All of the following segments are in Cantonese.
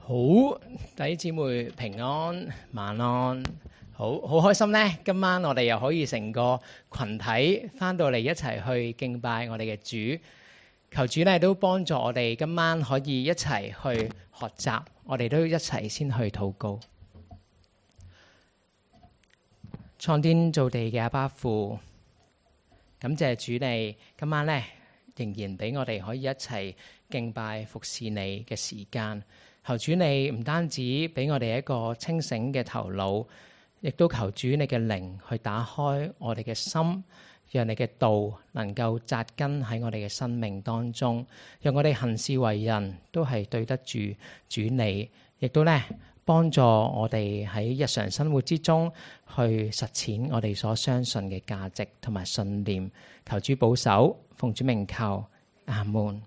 好，弟兄姊妹平安晚安，好開心呢。今晚我哋又可以成個群體翻到嚟一齊去敬拜我哋嘅主，求主呢都幫助我哋今晚可以一齊去學習，我哋都一齊先去禱告。創天造地嘅阿爸父，感謝主你今晚呢仍然俾我哋可以一齊敬拜服侍你嘅時間。求主你唔單止俾我哋一個清醒嘅頭腦，亦都求主你嘅靈去打開我哋嘅心，讓你嘅道能夠扎根喺我哋嘅生命當中，讓我哋行事為人都係對得住主你，亦都咧幫助我哋喺日常生活之中去實踐我哋所相信嘅價值同埋信念。求主保守，奉主名求，阿門。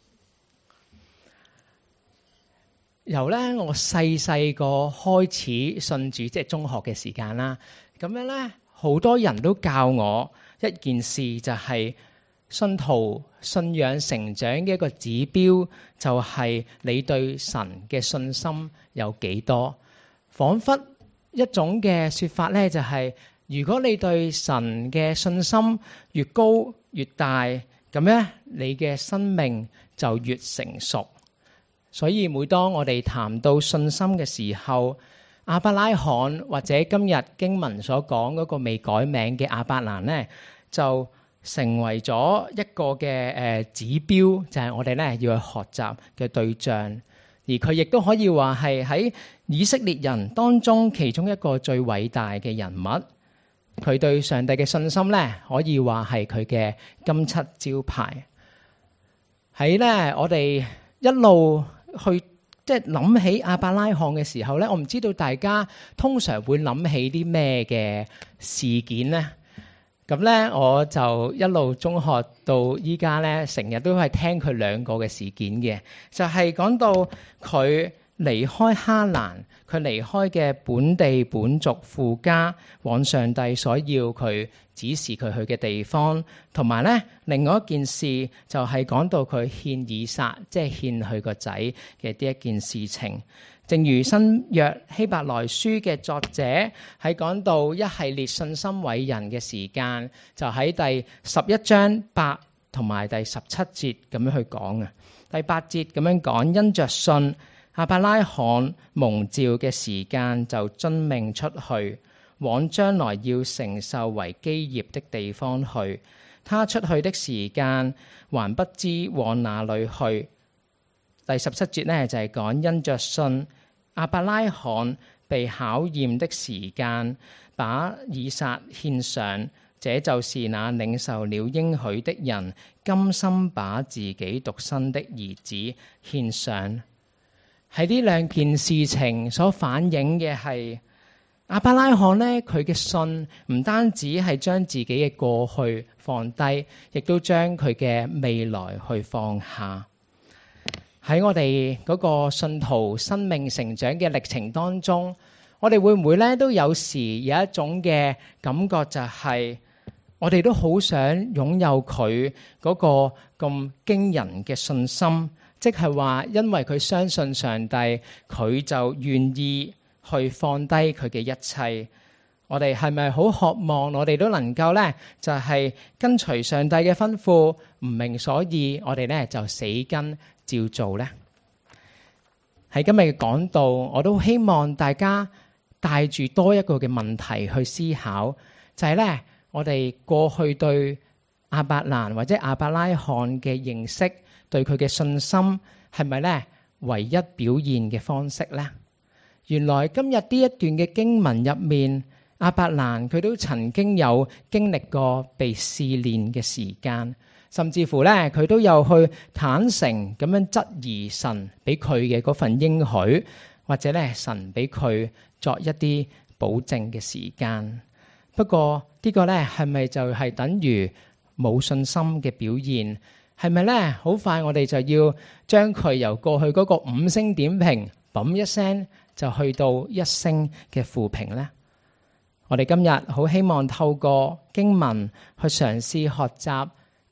由咧我細個開始信主，即係中學嘅時間啦。咁樣咧，好多人都教我一件事，就係信徒信仰成長嘅一個指標，就係你對神嘅信心有幾多。彷彿一種嘅說法咧，就係如果你對神嘅信心越高越大，咁咧你嘅生命就越成熟。所以每當我哋談到信心嘅時候，亞伯拉罕或者今日經文所講嗰個未改名嘅亞伯蘭咧，就成為咗一個嘅指標，就係我哋咧要去學習嘅對象。而佢亦都可以話係喺以色列人當中其中一個最偉大嘅人物。佢對上帝嘅信心咧，可以話係佢嘅金漆招牌。喺咧我哋一路去即係諗起亞伯拉罕嘅時候咧，我唔知道大家通常會諗起啲咩嘅事件咧。咁咧我就一路中學到依家咧，成日都係聽佢兩個嘅事件嘅，就係講到佢離開哈蘭，佢離開嘅本地本族父家，往上帝所要佢指示佢去嘅地方，同埋咧另外一件事就係講到佢獻以撒，即係獻佢個仔嘅呢一件事情。正如新約希伯來書嘅作者喺講到一系列信心偉人嘅時間，就喺第11章8同埋第17節咁樣去講啊。第8節咁樣講，因着信，亞伯拉罕蒙召嘅時間就遵命出去，往將來要承受為基業的地方去。他出去的時間還不知往哪裏去。第17節呢，就係講因着信，亞伯拉罕被考驗的時間，把以撒獻上，這就是那領受了應許的人，甘心把自己獨生的兒子獻上。喺呢兩件事情所反映嘅係亞伯拉罕呢，佢嘅信唔單止係將自己嘅過去放低，亦都將佢嘅未來去放下。喺我哋嗰個信徒生命成長嘅歷程當中，我哋會唔會咧都有時有一種嘅感覺，就係我哋都好想擁有佢嗰個咁驚人嘅信心，即係話因為佢相信上帝，佢就願意去放低佢嘅一切。我哋係咪好渴望我哋都能夠咧，就係跟隨上帝嘅吩咐，唔明所以，我哋咧就死跟照做咧？喺今日嘅講道，我都希望大家帶住多一個嘅問題去思考，就係咧，我哋過去對亞伯蘭或者亞伯拉罕嘅認識，對佢嘅信心係咪咧唯一表現嘅方式咧？原來今日呢一段嘅經文入面，亞伯蘭佢都曾經有經歷過被試煉嘅時間，甚至乎咧佢都有去坦誠咁樣質疑神俾佢嘅嗰份應許，或者咧神俾佢作一啲保證嘅時間。不過呢個咧係咪就係等於冇信心嘅表現？係咪咧好快我哋就要將佢由過去嗰個5星點評，砰一聲就去到1星嘅負評呢？我哋今日好希望透過經文去嘗試學習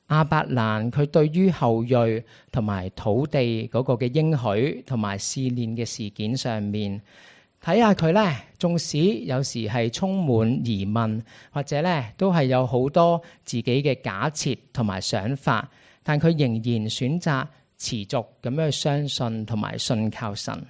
亞伯蘭佢對於後裔同埋土地嗰個嘅應許同埋試煉嘅事件上面，睇下佢咧，縱使有時係充滿疑問，或者咧都係有好多自己嘅假設同埋想法，但佢仍然選擇持續咁樣去相信同埋信靠神。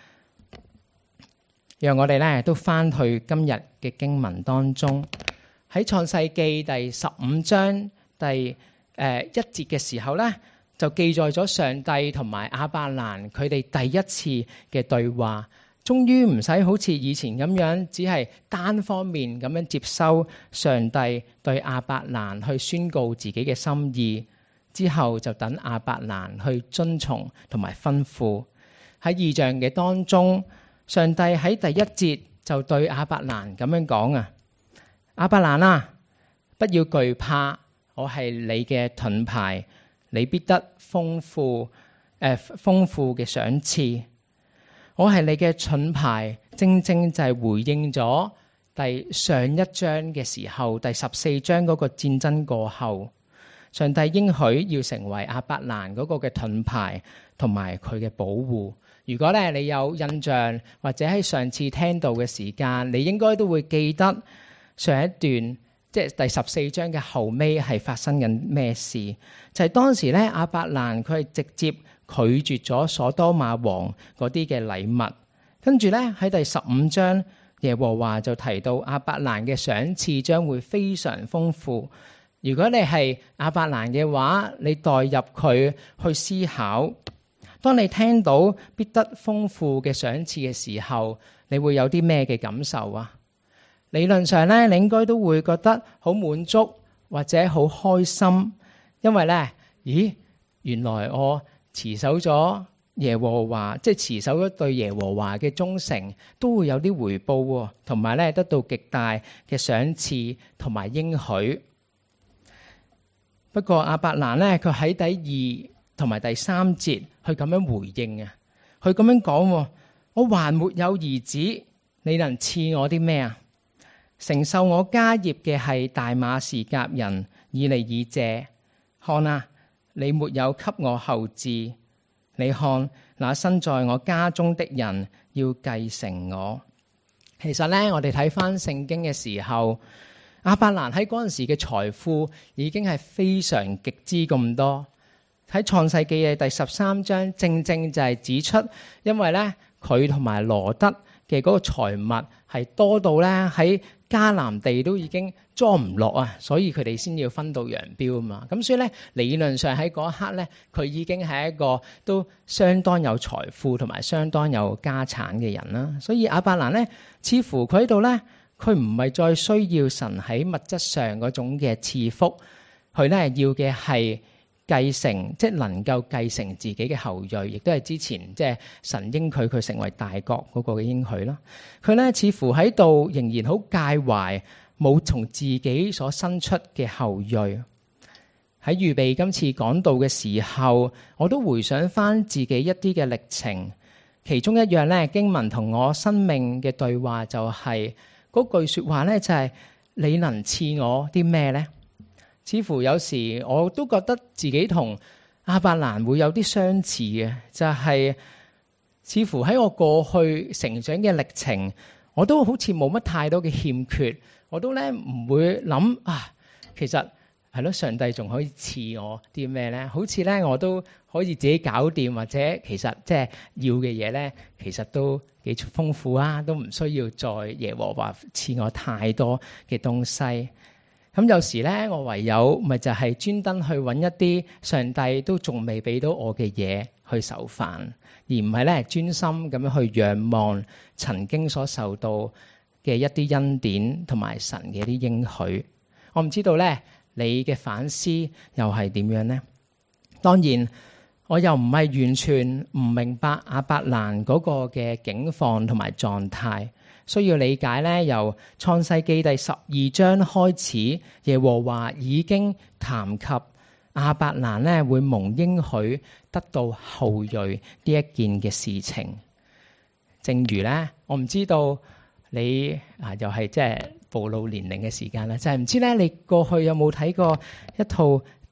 讓我哋咧都翻去今日嘅經文當中，喺創世記第15章第1節嘅時候咧，就記載咗上帝同埋亞伯蘭佢哋第一次嘅對話，終於唔使好似以前咁樣，只係單方面咁樣接收上帝對亞伯蘭去宣告自己嘅心意，之後就等亞伯蘭去遵從同埋吩咐。喺異象嘅當中，上帝喺第一節就對亞伯蘭咁樣講啊，亞伯蘭啊，不要懼怕，我係你嘅盾牌，你必得豐富嘅賞賜。我係你嘅盾牌，正正就係回應咗上一章嘅時候，第14章嗰個戰爭過後，上帝應許要成為亞伯蘭嗰個嘅盾牌同埋佢嘅保護。如果咧你有印象，或者喺上次聽到嘅時間，你應該都會記得上一段。即係第14章嘅後尾係發生緊咩事？就係當時咧，亞伯蘭佢係直接拒絕咗所多瑪王嗰啲嘅禮物。跟住咧喺第15章，耶和華就提到亞伯蘭嘅賞賜將會非常豐富。如果你係亞伯蘭嘅話，你代入佢去思考，當你聽到必得豐富嘅賞賜嘅時候，你會有啲咩嘅感受啊？理論上咧，你應該都會覺得好滿足或者好開心，因為咧，原來我持守咗耶和華，即係持守咗對耶和華嘅忠誠，都會有啲回報喎，同埋咧得到極大嘅賞賜同埋應許。不過亞伯蘭咧，佢喺第2同埋第3節去咁樣回應啊，佢咁樣講：我還沒有兒子，你能賜我啲咩啊？承受我家業嘅係大馬士革人以利以謝。看啊，你沒有給我後嗣，你看那生在我家中的人要繼承我。其實咧，我哋睇翻聖經嘅時候，亞伯蘭喺嗰陣時嘅財富已經係非常極之咁多。喺創世記嘅第13章，正正就係指出，因為咧佢同埋羅得嘅嗰個財物係多到咧喺迦南地都已經裝唔落啊，所以佢哋先要分道揚鑣啊嘛。咁所以咧，理論上喺嗰一刻咧，佢已經係一個都相當有財富同埋相當有家產嘅人啦。所以亞伯蘭咧，似乎佢喺度咧，佢唔係再需要神喺物質上嗰種嘅賜福，佢咧要嘅係繼承，即係能夠繼承自己嘅後裔，亦都係之前即係神應許佢成為大國嗰個嘅應許咯。佢咧似乎喺度仍然好介懷冇從自己所生出嘅後裔。喺預備今次講道嘅時候，我都回想翻自己一啲嘅歷程，其中一樣咧經文同我生命嘅對話就係嗰句說話咧，就係你能賜我啲咩咧？似乎有時我都覺得自己同亞伯蘭會有啲相似嘅，就係似乎喺我過去成長嘅歷程，我都好似冇乜太多嘅欠缺，我都咧唔會諗啊，其實係咯，上帝仲可以賜我啲咩咧？好似咧我都可以自己搞掂，或者其實即係要嘅嘢咧，其實都幾豐富啊，都唔需要再耶和華賜我太多嘅東西。咁有時咧，我唯有咪就係專登去揾一啲上帝都仲未俾到我嘅嘢去受飯，而唔係咧專心咁樣去仰望曾經所受到嘅一啲恩典同埋神嘅一啲應許。我唔知道咧，你嘅反思又係點樣呢？當然，我又唔係完全唔明白亞伯蘭嗰個嘅境況同埋狀態。需要理解咧，由創世記第12章開始，耶和華已經談及亞伯蘭咧會蒙應許得到後裔呢一件嘅事情。正如咧，我唔知道你又係即係暴露年齡嘅時間啦，就係唔知咧你過去有冇睇過一套電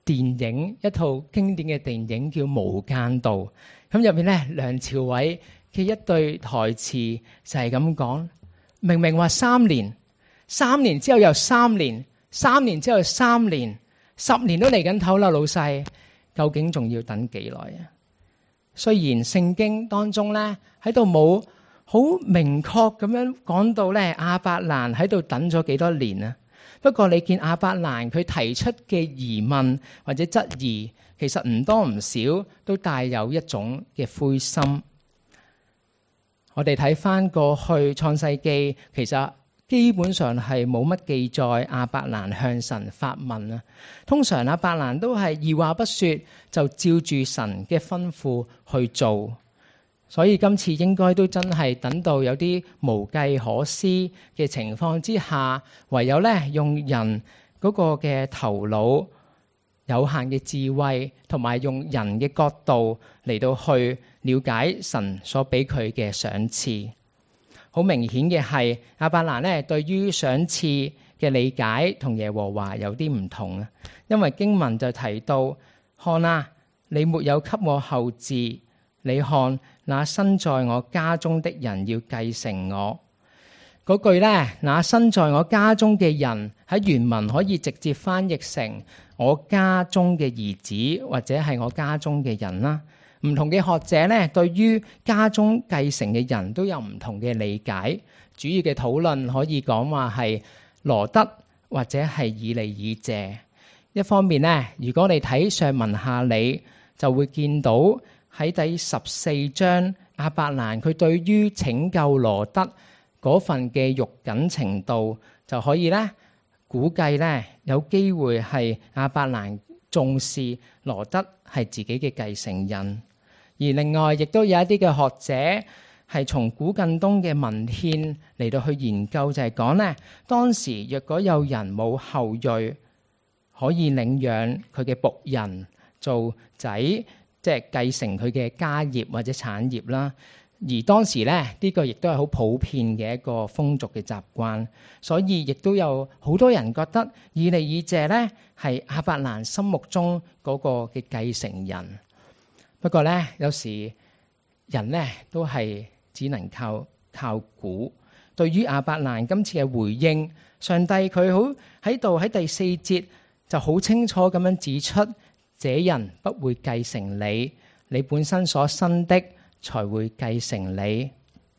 電影，一套經典嘅電影叫《無間道》。咁入面咧，梁朝偉嘅一對台詞就係咁講：明明話3年，3年之後又3年，3年之後3年，10年都嚟緊頭啦，老細，究竟仲要等幾耐啊？雖然聖經當中咧喺度冇好明確咁樣講到咧亞伯蘭喺度等咗幾多年啊，不過你見亞伯蘭佢提出嘅疑問或者質疑，其實唔多唔少都帶有一種嘅灰心。我哋睇翻過去創世記，其實基本上係冇乜記載亞伯蘭向神發問啊。通常亞伯蘭都係二話不說就照住神嘅吩咐去做，所以今次應該都真係等到有啲無計可施嘅情況之下，唯有咧用人嗰個嘅頭腦、有限嘅智慧，同埋用人嘅角度嚟到去了解神所俾佢嘅賞賜。好明顯嘅係亞伯蘭咧對於賞賜嘅理解同耶和華有啲唔同啊，因為經文就提到：看啊，你沒有給我後嗣，你看那生在我家中的人要繼承我。嗰句咧，那生在我家中嘅人喺原文可以直接翻譯成我家中嘅兒子，或者係我家中嘅人啦。唔同嘅學者咧，對於家中繼承嘅人都有唔同嘅理解。主要嘅討論可以講話係羅德或者係以利以謝。一方面咧，如果你睇上文下理，就會見到喺第14章亞伯蘭佢對於拯救羅德嗰份嘅肉緊程度，就可以咧估計咧有機會係亞伯蘭重視羅德係自己嘅繼承人。而另外亦都有一啲嘅學者係從古近東嘅文獻嚟到去研究，就係講咧當時若果有人冇後裔可以領養佢嘅僕人做仔，即係繼承佢嘅家業或者產業啦。而當時咧呢個亦都係好普遍嘅一個風俗嘅習慣，所以亦都有好多人覺得以利以謝咧係亞伯蘭心目中嗰個嘅繼承人。不過咧，有時人咧都係只能靠估。對於亞伯蘭今次嘅回應，上帝佢好喺度喺第4節就好清楚咁樣指出，這人不會繼承你，你本身所生的才會繼承你。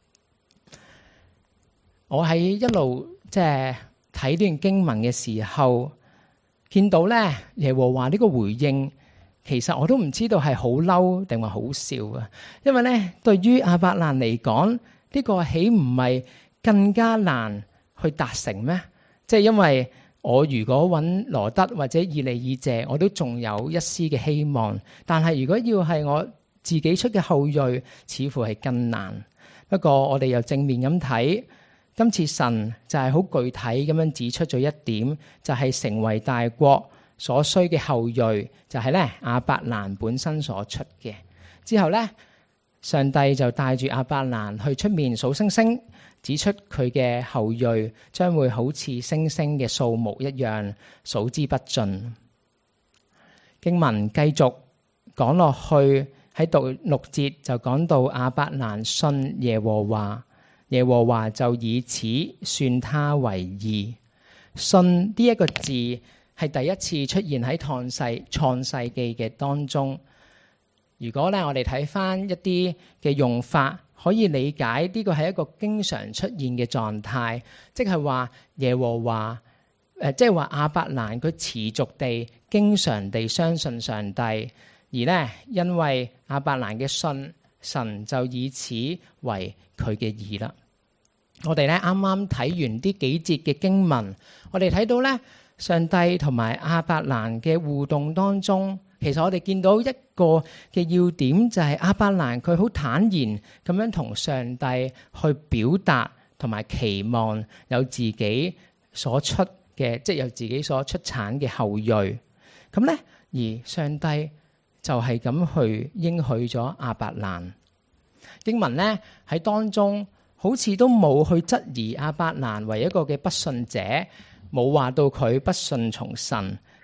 我喺一路即係睇呢段經文嘅時候，見到咧耶和華呢個回應。其實我都唔知道係好嬲定話好笑啊！因為咧，對於亞伯蘭嚟講，呢個豈唔係更加難去達成咩？即係因為我如果揾羅德或者以利以謝，我都仲有一絲嘅希望。但係如果要係我自己出嘅後裔，似乎係更難。不過我哋又正面咁睇，今次神就係好具體咁樣指出咗一點，就係成為大國所需嘅後裔就係咧亞伯蘭本身所出嘅。之後咧，上帝就帶住亞伯蘭去出面數星星，指出佢嘅後裔將會好似星星嘅數目一樣，數之不盡。經文繼續講落去，喺第6節就講到亞伯蘭信耶和華，耶和華就以此算他為義。信呢一個字係第一次出現喺創世記嘅當中。如果咧我哋睇翻一啲嘅用法，可以理解呢個係一個經常出現嘅狀態，即係話耶和華即係話亞伯蘭佢持續地、經常地相信上帝，而咧因為亞伯蘭嘅信，神就以此為佢嘅義啦。我哋咧啱啱睇完呢幾節嘅經文，我哋睇到咧，上帝同埋亞伯蘭嘅互動當中，其實我哋見到一個嘅要點，就係亞伯蘭佢好坦然咁樣同上帝去表達同埋期望有自己所出嘅，即係有自己所出產嘅後裔。咁咧，而上帝就係咁去應許咗亞伯蘭。經文咧喺當中好似都冇去質疑亞伯蘭為一個嘅不信者。冇話到佢不順從神，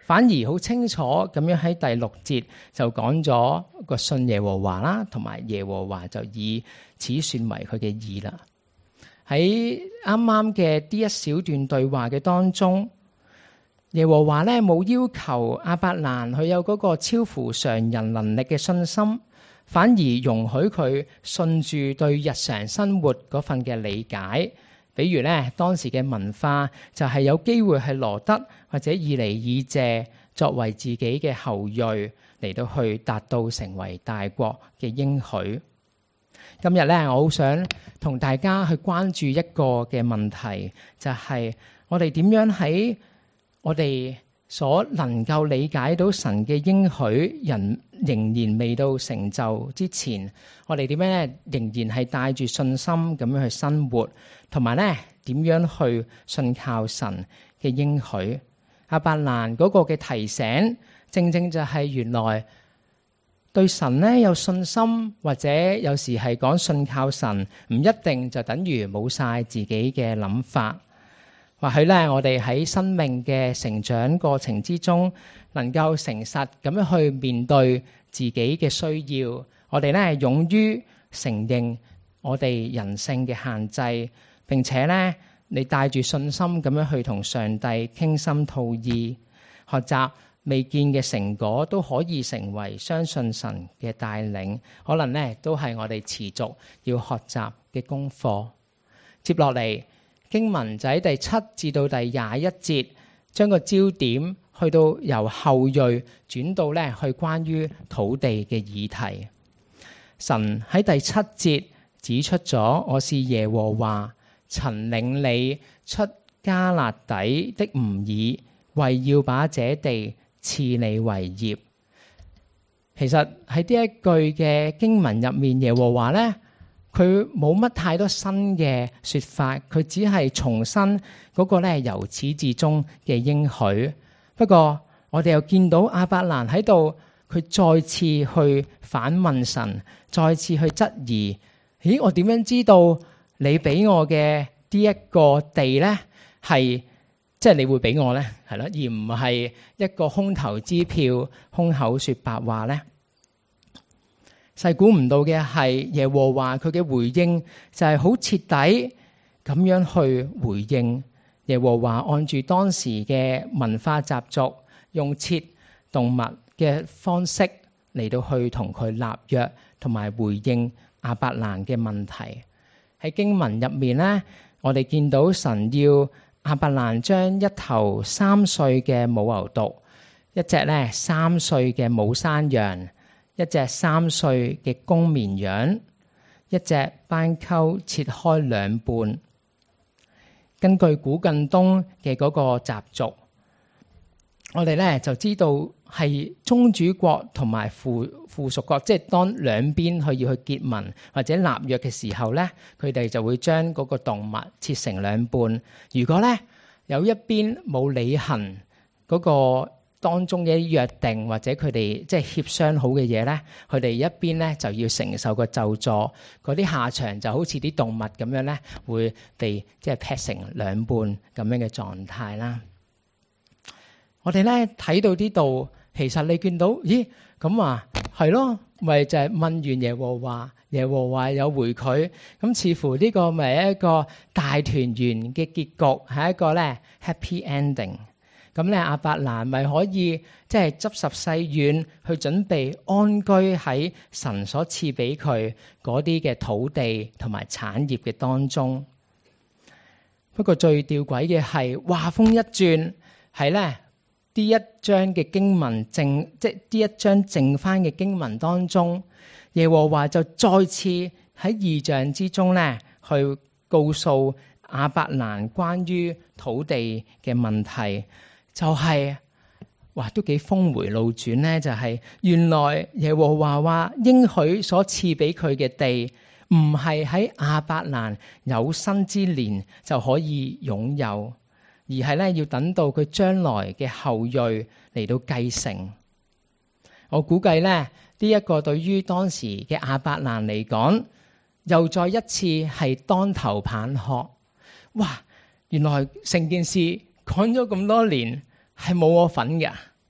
反而好清楚咁樣喺第6節就講咗個信耶和華啦，同埋耶和華就以此算為佢嘅義啦。喺啱啱嘅呢一小段對話嘅當中，耶和華咧冇要求亞伯蘭佢有嗰個超乎常人能力嘅信心，反而容許佢順住對日常生活嗰份嘅理解。比如咧，當時嘅文化就係有機會係羅得或者以尼以謝作為自己嘅後裔嚟到去達到成為大國嘅應許。今日咧，我好想同大家去關注一個嘅問題，就係我哋點樣喺我哋所能夠理解到神嘅應許，人仍然未到成就之前，我哋點樣咧仍然係帶住信心咁樣去生活，同埋咧點樣去信靠神嘅應許。亞伯蘭嗰個嘅提醒，正正就係原來對神咧有信心，或者有時係講信靠神，唔一定就等於冇晒自己嘅諗法。或許咧，我哋喺生命嘅成長過程之中，能夠誠實咁樣去面對自己嘅需要。我哋咧勇於承認我哋人性嘅限制，並且咧你帶住信心咁樣去同上帝傾心吐意，學習未見嘅成果都可以成為相信神嘅帶領。可能咧都係我哋持續要學習嘅功課。接落嚟，經文就喺第7至到第21節，將個焦點去到由後裔轉到咧去關於土地嘅議題。神喺第7節指出咗，我是耶和華，曾領你出迦勒底的吾珥，為要把這地賜你為業。其實喺呢一句嘅經文入面，耶和華咧，佢冇乜太多新嘅說法，佢只係重申嗰個咧由始至終嘅應許。不過我哋又見到亞伯蘭喺度，佢再次去反問神，再次去質疑：咦，我點樣知道你俾我嘅呢一個地咧係即係你會俾我咧？係咯，而唔係一個空頭支票、空口說白話咧。細估唔到嘅係耶和華佢嘅回應就係好徹底咁樣去回應。耶和華按住當時嘅文化習俗，用切動物嘅方式嚟到去同佢立約，同埋回應亞伯蘭嘅問題。喺經文入面咧，我哋見到神要亞伯蘭將一頭3歲嘅母牛犢，一隻咧3歲嘅母山羊，一隻3歲嘅公綿羊，一隻斑鳩切開2半。根據古近東嘅嗰個習俗，我哋咧就知道係宗主國同埋附屬國，即係當兩邊去要去結盟或者立約嘅時候咧，佢哋就會將嗰個動物切成2半。如果咧有一邊冇履行嗰個當中嘅約定，或者佢哋即係協商好嘅嘢咧，佢哋一邊咧就要承受個咒詛，嗰啲下場就好似啲動物咁樣咧，會被即係劈成2半咁樣嘅狀態啦。我哋咧睇到呢度，其實你見到，咦咁啊係咯，咪就係問完耶和華，耶和華有回佢，咁似乎呢個咪係一個大團圓嘅結局，係一個咧 happy ending。咁咧，亞伯蘭咪可以即係執拾細軟，去準備安居喺神所賜俾佢嗰啲嘅土地同埋產業嘅當中。不過最吊詭嘅係話風一轉，係咧呢一章嘅經文即係呢一章剩翻嘅經文當中，耶和華就再次喺異象之中咧去告訴亞伯蘭關於土地嘅問題。就係哇，都幾峰迴路轉咧！就係原來耶和華話應許所賜俾佢嘅地，唔係喺亞伯蘭有生之年就可以擁有，而係咧要等到佢將來嘅後裔嚟到繼承。我估計咧呢一個對於當時嘅亞伯蘭嚟講，又再一次係當頭棒喝。哇！原來成件事講咗咁多年，係冇我份嘅，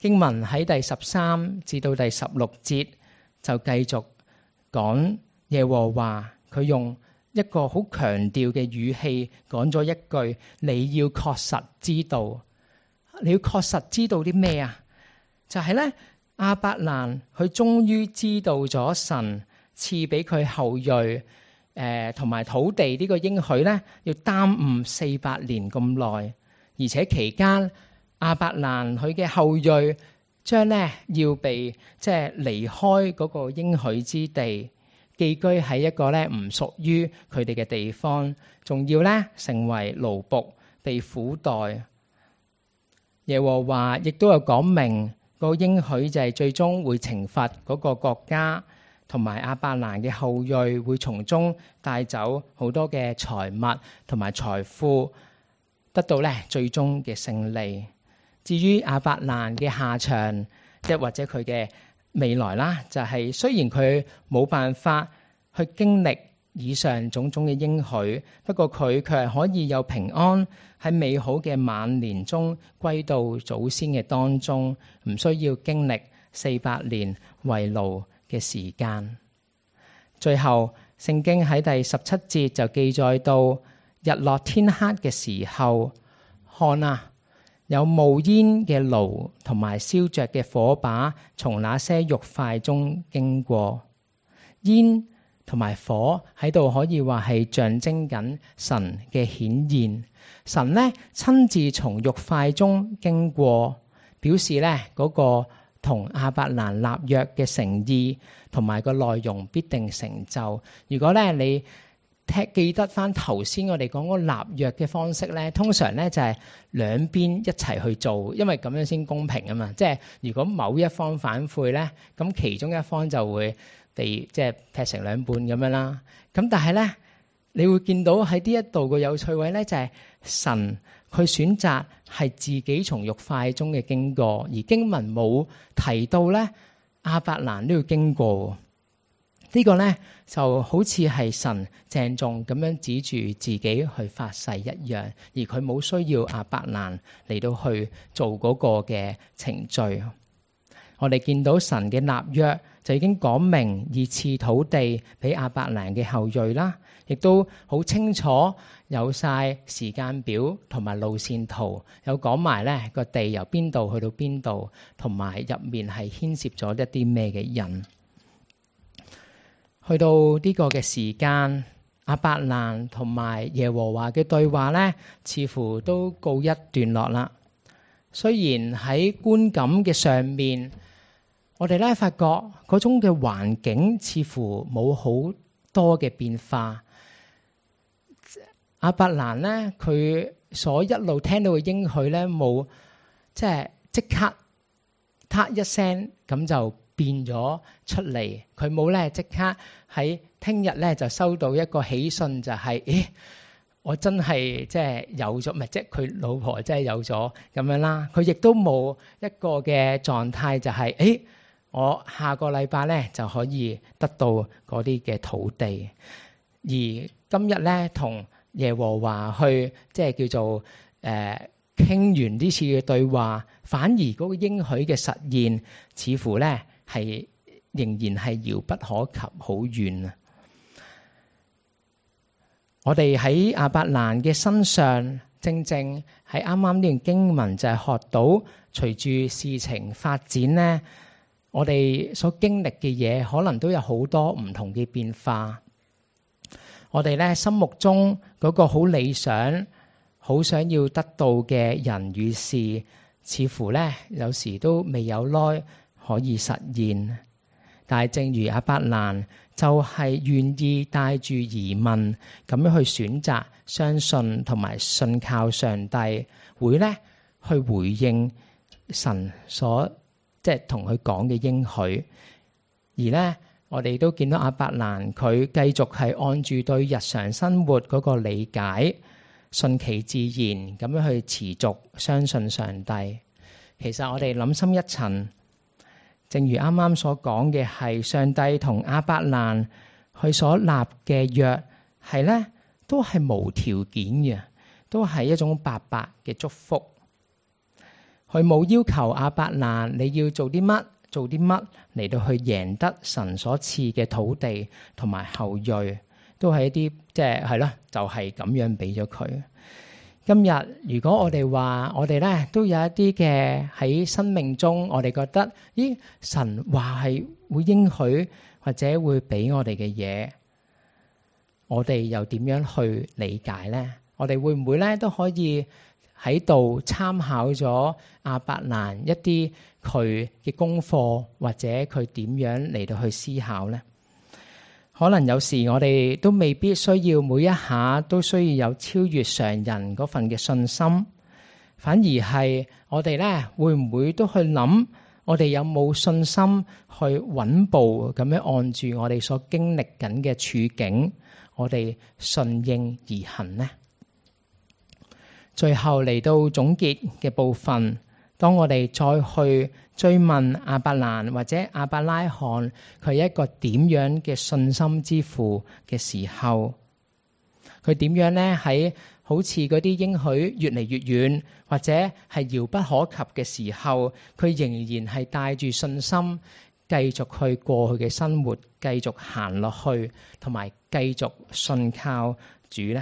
經文喺第13至到第16節就繼續講耶和華，佢用一個好強調嘅語氣講咗一句：你要確實知道，你要確實知道啲咩啊？就係咧，亞伯蘭佢終於知道咗神賜俾佢後裔同埋土地呢個應許咧，要耽誤400年咁耐，而且期間亞伯蘭佢嘅後裔將咧要被離開嗰個應許之地，寄居喺一個咧唔屬於佢哋嘅地方，仲要咧成為奴僕被苦待。耶和華亦都有講明個應許就係最終會懲罰嗰個國家，同埋亞伯蘭嘅後裔會從中帶走好多嘅財物同埋財富，得到咧最終嘅勝利。至於亞伯蘭嘅下場，或者佢嘅未來啦，就係雖然佢冇辦法去經歷以上種種嘅應許，不過佢卻係可以有平安喺美好嘅晚年中歸到祖先嘅當中，唔需要經歷400年為奴嘅時間。最後聖經喺第17節就記載到，日落天黑嘅時候，看啊，有冒煙嘅爐同埋燒着嘅火把從那些肉塊中經過。煙同埋火喺度可以話係象徵緊神嘅顯現。神咧親自從肉塊中經過，表示咧嗰個同亞伯蘭立約嘅誠意同埋個內容必定成就。如果咧你記得翻頭先我哋講嗰個立約嘅方式咧，通常咧就係兩邊一齊去做，因為咁樣先公平啊嘛。即係如果某一方反悔咧，咁其中一方就會被劈成兩半咁樣啦。咁但係咧，你會見到喺呢一度個有趣位咧，就係神佢選擇係自己從肉塊中嘅經過，而經文冇提到咧亞伯蘭都要經過。呢個咧就好似係神鄭重咁樣指住自己去發誓一樣，而佢冇需要亞伯蘭嚟到去做嗰個嘅程序。我哋見到神嘅立約就已經講明要賜土地俾亞伯蘭嘅後裔啦，亦都好清楚有晒時間表同埋路線圖，有講埋咧個地由邊度去到邊度，同埋入面係牽涉咗一啲咩嘅人。去到呢個嘅時間，亞伯蘭同埋耶和華嘅對話咧，似乎都告一段落啦。雖然喺觀感嘅上面，我哋咧發覺嗰種嘅環境似乎冇好多嘅變化。亞伯蘭咧，佢所一路聽到嘅應許咧，冇即刻嗒一聲咁就變咗出嚟，佢冇咧即刻喺聽日咧就收到一個喜訊，就係我真係有咗，唔係佢老婆真係有咗咁樣啦。佢亦都冇一個嘅狀態，就係我下個禮拜咧就可以得到嗰啲嘅土地。而今日咧同耶和華去叫做傾完呢次嘅對話，反而嗰個應許嘅實現似乎咧係仍然係遙不可及，好遠啊！我哋喺亞伯蘭嘅身上，正正喺啱啱呢段經文就係學到，隨住事情發展咧，我哋所經歷嘅嘢可能都有好多唔同嘅變化。我哋咧心目中嗰個好理想、好想要得到嘅人與事，似乎咧有時都未有耐可以實現。但係正如亞伯蘭就係願意帶住疑問咁樣去選擇相信同埋信靠上帝，會咧去回應神所同佢講嘅應許。而咧我哋都見到亞伯蘭佢繼續係按住對日常生活嗰個理解，順其自然咁樣去持續相信上帝。其實我哋諗深一層，正如啱啱所講嘅，係上帝同亞伯蘭佢所立嘅約係咧，都係無條件嘅，都係一種白白嘅祝福。 佢冇要求亞伯蘭你要做啲乜嚟到去贏得神所賜嘅土地同埋後裔，都係一啲即係咯，就係咁樣俾咗佢。今日如果我哋話我哋咧都有一啲嘅喺生命中，我哋覺得咦，神話係會應許或者會俾我哋嘅嘢，我哋又點樣去理解咧？我哋會唔會咧都可以喺度參考咗亞伯蘭一啲佢嘅功課，或者佢點樣嚟到去思考咧？可能有時我哋都未必需要每一下都需要有超越常人嗰份嘅信心，反而係我哋咧會唔會都去諗，我哋有冇信心去穩步咁樣按住我哋所經歷緊嘅處境，我哋順應而行呢？最後嚟到總結嘅部分，當我哋再去追問亞伯蘭或者亞伯拉罕佢一個點樣嘅信心之父嘅時候，佢點樣咧喺好似嗰啲應許越嚟越遠或者係遙不可及嘅時候，佢仍然係帶住信心繼續去過去嘅生活，繼續行落去，同埋繼續信靠主咧？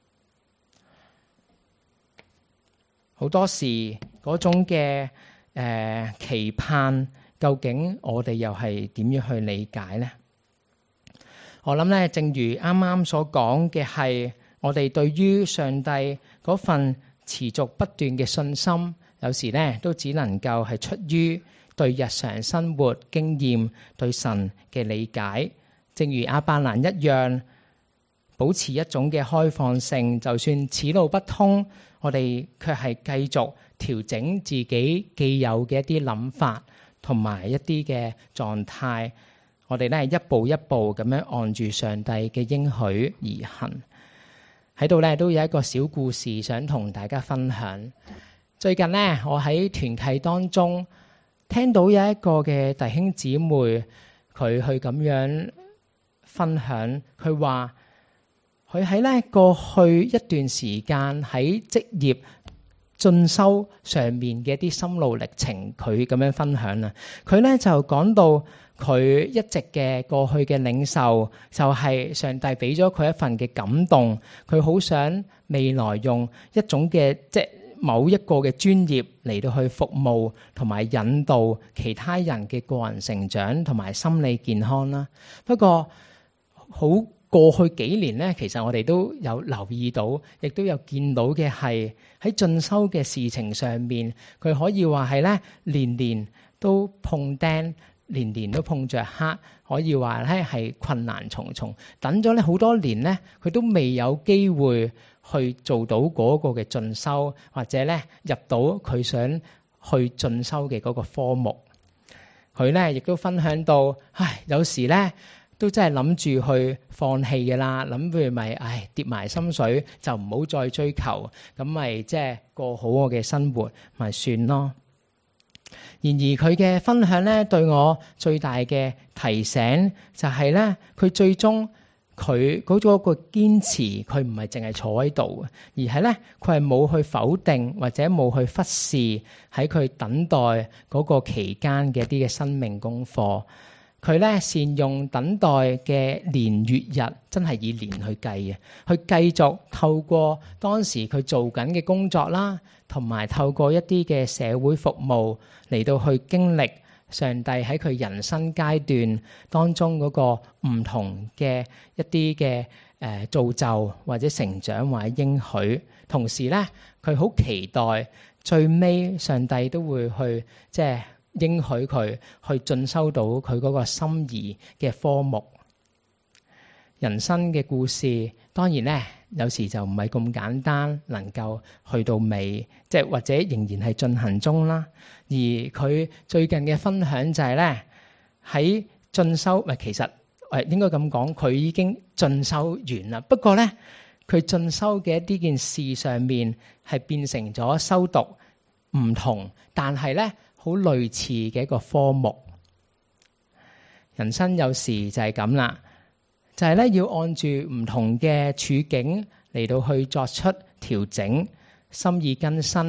好多時嗰種嘅期盼，究竟我哋又係點樣去理解呢？我諗咧，正如啱啱所講嘅係，我哋對於上帝嗰份持續不斷嘅信心，有時咧都只能夠係出於對日常生活經驗、對神嘅理解。正如亞伯蘭一樣，保持一種嘅開放性，就算此路不通，我哋卻係繼續調整自己既有嘅一啲諗法同埋一啲嘅狀態，我哋咧一步一步咁樣按住上帝嘅應許而行。喺度咧都有一個小故事想同大家分享。最近咧，我喺團契當中聽到有一個嘅弟兄姊妹，佢去咁樣分享，佢話佢喺咧過去一段時間喺職業進修上面嘅一啲心路歷程，佢咁樣分享啦。佢咧就講到佢一直嘅過去嘅領受，就係上帝俾咗佢一份嘅感動，佢好想未來用一種嘅即係某一個嘅專業嚟到去服務同埋引導其他人嘅個人成長同埋心理健康啦。不過好過去幾年咧，其實我哋都有留意到，亦都有見到嘅係喺進修嘅事情上面，佢可以話係咧年年都碰釘，年年都碰着黑，可以話咧係困難重重。等咗咧好多年咧，佢都未有機會去做到嗰個嘅進修，或者咧入到佢想去進修嘅嗰個科目。佢咧亦都分享到，有時咧都真係諗住去放棄嘅啦，諗住咪跌埋心水，就唔好再追求，咁咪即係過好我嘅生活咪算咯。然而佢嘅分享咧，對我最大嘅提醒就係咧，佢最終佢嗰種個堅持，佢唔係淨係坐喺度，而係咧佢係冇去否定或者冇去忽視喺佢等待嗰個期間嘅一啲嘅生命功課。佢咧善用等待嘅年月日，真係以年去計嘅，去繼續透過當時佢做緊嘅工作啦，同埋透過一啲嘅社會服務嚟到去經歷上帝喺佢人生階段當中嗰個唔同嘅一啲嘅造就或者成長或者應許。同時咧，佢好期待最尾上帝都會去即係應許佢去進修到佢嗰個心儀嘅科目。人生嘅故事當然咧，有時就唔係咁簡單，能夠去到尾，即係或者仍然係進行中啦。而佢最近嘅分享就係咧，喺進修，其實應該咁講，佢已經進修完啦。不過咧，佢進修嘅一啲件事上面係變成咗修讀唔同，但係咧好類似嘅一個科目。人生有時就係咁啦，就係咧要按住唔同嘅處境嚟到去作出調整，心意更新，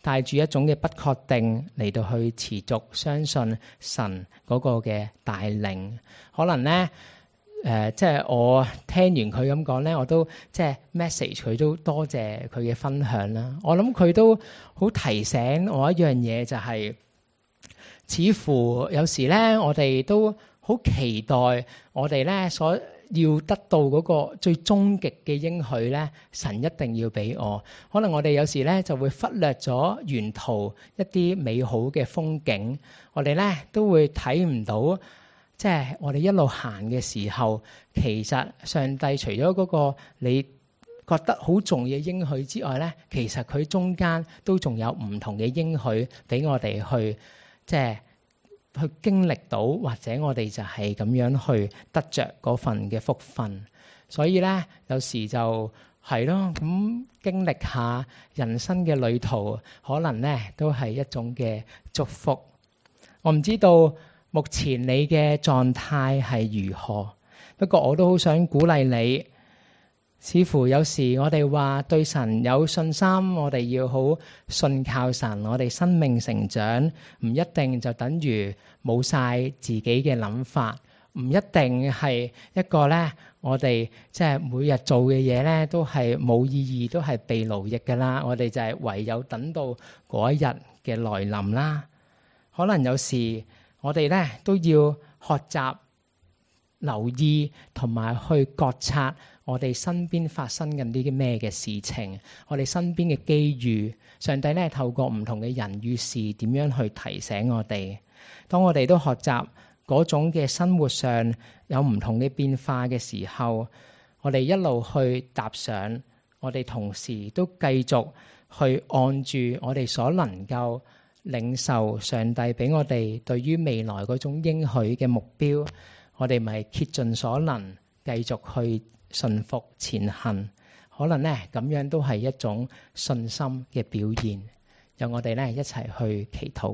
帶住一種嘅不確定嚟到去持續相信神嗰個嘅帶領。可能咧即係我聽完佢咁講咧，我都即係 message 佢，都多謝佢嘅分享啦。我諗佢都好提醒我一樣嘢，就係似乎有時咧，我哋都好期待我哋咧所要得到嗰個最終極嘅應許咧，神一定要俾我。可能我哋有時咧就會忽略咗沿途一啲美好嘅風景，我哋咧都會睇唔到。即係我哋一路行嘅時候，其實上帝除咗嗰個你覺得好重要嘅應許之外咧，其實佢中間都仲有唔同嘅應許俾我哋去即係去經歷到，或者我哋就係咁樣去得着嗰份嘅福分。所以咧，有時就係咯，咁經歷下人生嘅旅途，可能咧都係一種嘅祝福。我唔知道目前你嘅狀態係如何，不過我都好想鼓勵你。似乎有時我哋話對神有信心，我哋要好信靠神，我哋生命成長唔一定就等於冇晒自己嘅諗法，唔一定係一個咧，我哋即係每日做嘅嘢咧都係冇意義，都係被奴役㗎啦。我哋就係唯有等到嗰一日嘅來臨啦。可能有時我哋咧都要學習留意同埋去覺察我哋身邊發生緊啲咩嘅事情，我哋身邊嘅機遇，上帝咧透過唔同嘅人與事點樣去提醒我哋。當我哋都學習嗰種嘅生活上有唔同嘅變化嘅時候，我哋一路去踏上，我哋同時都繼續去按住我哋所能夠領受上帝俾我哋對於未來嗰種應許嘅目標，我哋咪竭盡所能繼續去順服前行。可能咧咁樣都係一種信心嘅表現。讓我哋咧一齊去祈禱。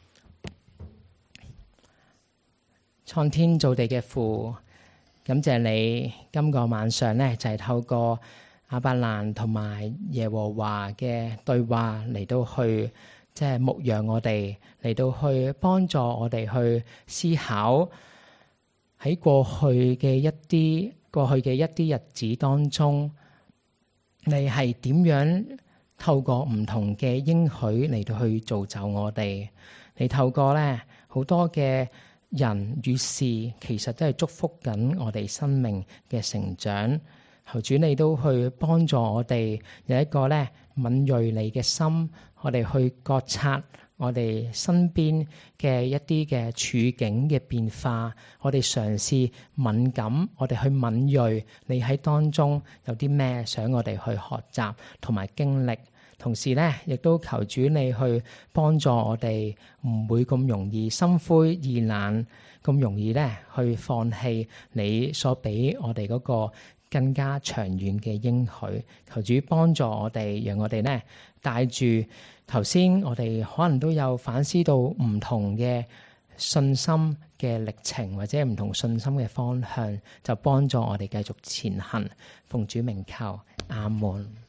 創天造地嘅父，感謝你今個晚上咧就係透過亞伯蘭同埋耶和華嘅對話嚟到去即係牧養我哋，嚟到去幫助我哋去思考喺過去嘅一啲日子當中，你係點樣透過唔同嘅應許嚟到去造就我哋？你透過咧好多嘅人與事，其實都係祝福緊我哋生命嘅成長。求主你都去幫助我哋有一個咧敏銳利嘅心，我哋去覺察我哋身邊嘅一啲嘅處境嘅變化，我哋嘗試敏感，我哋去敏銳，你喺當中有啲咩想我哋去學習同埋經歷。同時咧，亦都求主你去幫助我哋，唔會咁容易心灰意冷，咁容易咧去放棄你所俾我哋嗰個更加長遠嘅應許。求主幫助我哋，讓我哋咧帶住頭先我哋可能都有反思到唔同嘅信心嘅歷程，或者唔同信心嘅方向，就幫助我哋繼續前行。奉主名求，阿門。